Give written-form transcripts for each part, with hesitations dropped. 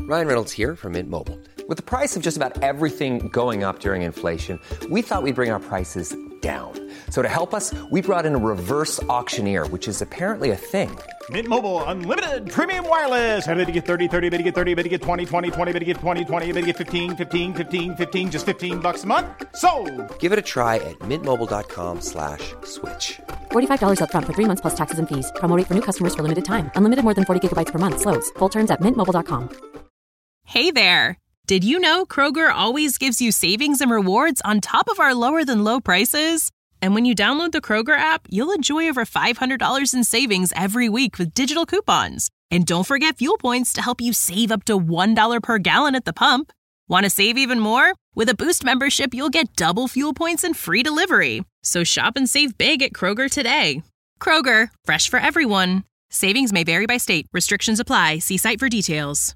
Ryan Reynolds here from Mint Mobile. With the price of just about everything going up during inflation, we thought we'd bring our prices down. So to help us, we brought in a reverse auctioneer, which is apparently a thing. Mint Mobile Unlimited Premium Wireless. How to get 30, 30, bit to get 30, bit to get 20, 20, 20, bit to get 20, 20, bit to get 15, 15, 15, 15, just $15 a month? Sold! Give it a try at mintmobile.com/switch. $45 up front for 3 months plus taxes and fees. Promo rate for new customers for limited time. Unlimited more than 40 gigabytes per month. Slows full terms at mintmobile.com. Hey there. Did you know Kroger always gives you savings and rewards on top of our lower than low prices? And when you download the Kroger app, you'll enjoy over $500 in savings every week with digital coupons. And don't forget fuel points to help you save up to $1 per gallon at the pump. Want to save even more? With a Boost membership, you'll get double fuel points and free delivery. So shop and save big at Kroger today. Kroger, fresh for everyone. Savings may vary by state. Restrictions apply. See site for details.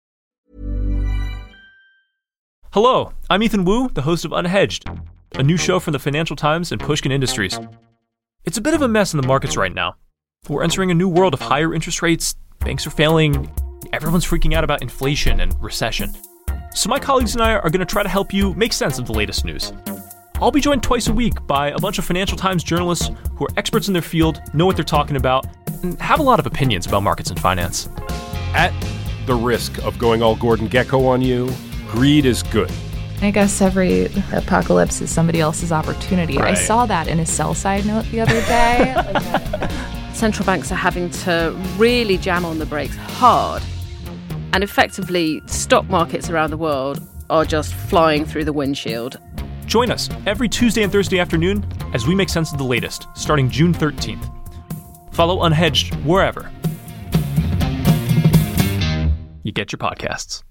Hello, I'm Ethan Wu, the host of Unhedged, a new show from the Financial Times and Pushkin Industries. It's a bit of a mess in the markets right now. We're entering a new world of higher interest rates, banks are failing, everyone's freaking out about inflation and recession. So my colleagues and I are going to try to help you make sense of the latest news. I'll be joined twice a week by a bunch of Financial Times journalists who are experts in their field, know what they're talking about, and have a lot of opinions about markets and finance. At the risk of going all Gordon Gekko on you, greed is good. I guess every apocalypse is somebody else's opportunity. Right. I saw that in a sell side note the other day. Central banks are having to really jam on the brakes hard. And effectively, stock markets around the world are just flying through the windshield. Join us every Tuesday and Thursday afternoon as we make sense of the latest, starting June 13th. Follow Unhedged wherever you get your podcasts.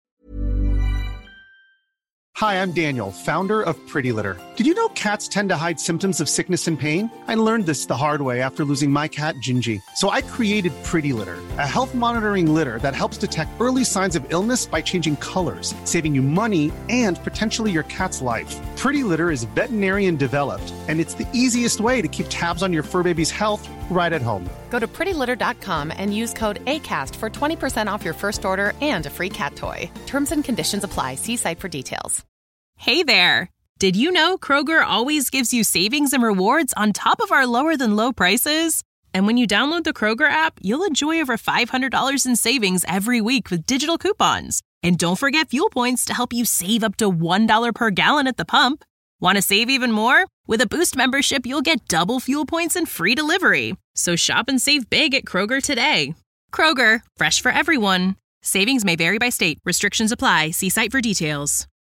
Hi, I'm Daniel, founder of Pretty Litter. Did you know cats tend to hide symptoms of sickness and pain? I learned this the hard way after losing my cat, Gingy. So I created Pretty Litter, a health monitoring litter that helps detect early signs of illness by changing colors, saving you money and potentially your cat's life. Pretty Litter is veterinarian developed, and it's the easiest way to keep tabs on your fur baby's health right at home. Go to prettylitter.com and use code ACAST for 20% off your first order and a free cat toy. Terms and conditions apply. See site for details. Hey there. Did you know Kroger always gives you savings and rewards on top of our lower than low prices? And when you download the Kroger app, you'll enjoy over $500 in savings every week with digital coupons. And don't forget fuel points to help you save up to $1 per gallon at the pump. Want to save even more? With a Boost membership, you'll get double fuel points and free delivery. So shop and save big at Kroger today. Kroger, fresh for everyone. Savings may vary by state. Restrictions apply. See site for details.